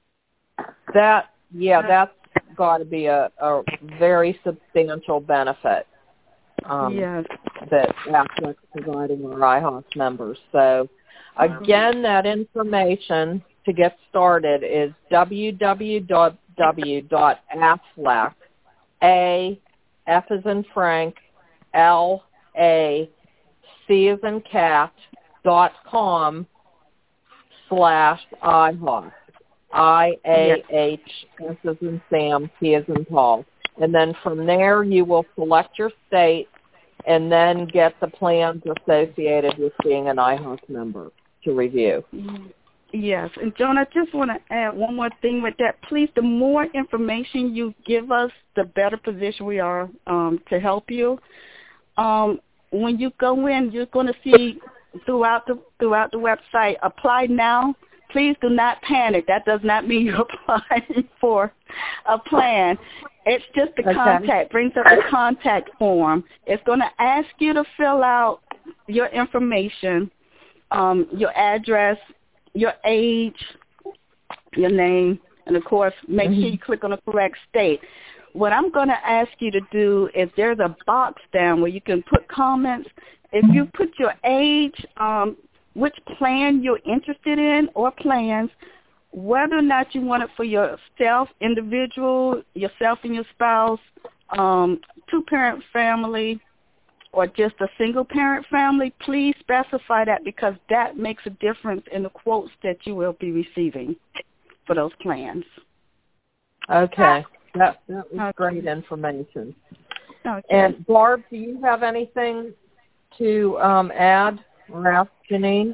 That, yeah, that's got to be a, a very substantial benefit um, yes. that Aflac's providing our I H O S members. So, again, that information to get started is w w w dot aflac, A, F as in Frank, L, A, C as in cat, dot com, slash I H O S. I A H, S as in Sam, T as in Paul. And then from there you will select your state and then get the plans associated with being an I H O S member to review. Yes. And, Joan, I just want to add one more thing with that. Please, the more information you give us, the better position we are um, to help you. Um, when you go in, you're going to see throughout the throughout the website, apply now. Please do not panic. That does not mean you're applying for a plan. It's just the okay. contact, brings up the contact form. It's going to ask you to fill out your information, um, your address, your age, your name, and, of course, make mm-hmm. sure you click on the correct state. What I'm going to ask you to do is there's a box down where you can put comments. If you put your age, um, which plan you're interested in or plans, whether or not you want it for yourself, individual, yourself and your spouse, um, two-parent family, or just a single-parent family, please specify that because that makes a difference in the quotes that you will be receiving for those plans. Okay. That, that was great information. Okay. And, Barb, do you have anything to um, add or ask Janine?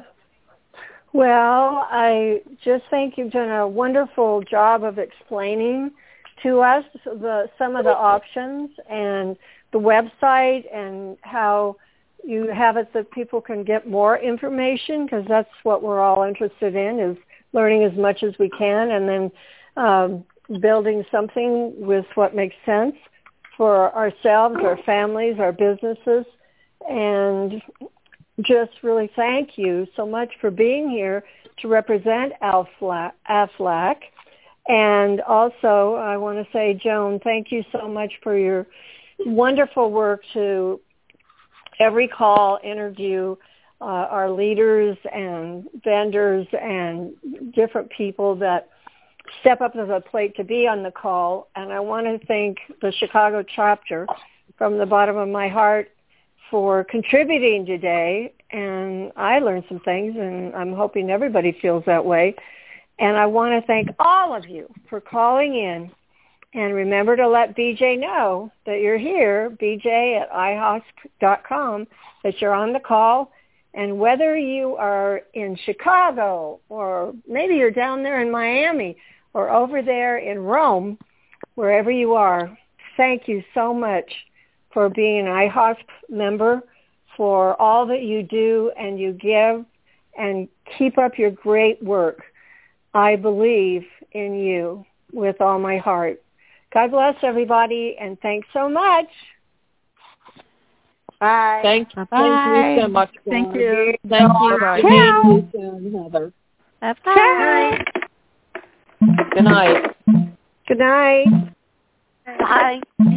Well, I just think you've done a wonderful job of explaining to us the some of the options and the website and how you have it that people can get more information, because that's what we're all interested in, is learning as much as we can and then um, building something with what makes sense for ourselves, our families, our businesses. And just really thank you so much for being here to represent AFLAC. AFLAC. And also, I want to say, Joan, thank you so much for your wonderful work to every call interview uh, our leaders and vendors and different people that step up to the plate to be on the call. And I want to thank the Chicago chapter from the bottom of my heart for contributing today. And I learned some things, and I'm hoping everybody feels that way. And I want to thank all of you for calling in. And remember to let B J know that you're here, B J at i hosp dot com, that you're on the call. And whether you are in Chicago or maybe you're down there in Miami or over there in Rome, wherever you are, thank you so much for being an I HOSP member, for all that you do and you give, and keep up your great work. I believe in you with all my heart. God bless everybody, and thanks so much. Bye. Thank, Bye. thank you so much. Thank you. Thank you. Bye. Thank you, Heather. Bye. Good night. Good night. Bye.